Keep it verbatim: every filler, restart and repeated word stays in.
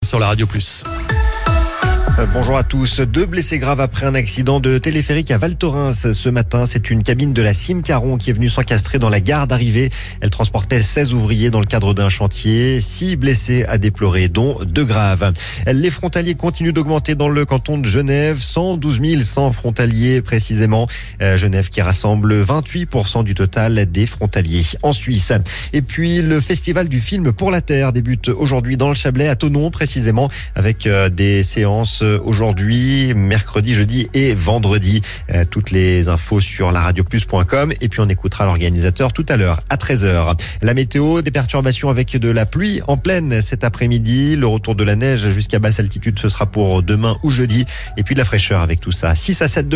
Sur la Radio Plus. Bonjour à tous. Deux blessés graves après un accident de téléphérique à Val Thorens ce matin. C'est une cabine de la Cime Caron qui est venue s'encastrer dans la gare d'arrivée. Elle transportait seize ouvriers dans le cadre d'un chantier. Six blessés à déplorer, dont deux graves. Les frontaliers continuent d'augmenter dans le canton de Genève. cent douze mille cent frontaliers précisément. Euh, Genève qui rassemble vingt-huit pour cent du total des frontaliers en Suisse. Et puis le festival du film Pour la Terre débute aujourd'hui dans le Chablais, à Thonon précisément, avec euh, des séances aujourd'hui, mercredi, jeudi et vendredi. Euh, toutes les infos sur la radio plus point com et puis on écoutera l'organisateur tout à l'heure à treize heures. La météo, des perturbations avec de la pluie en pleine cet après-midi. Le retour de la neige jusqu'à basse altitude, ce sera pour demain ou jeudi. Et puis de la fraîcheur avec tout ça. six à sept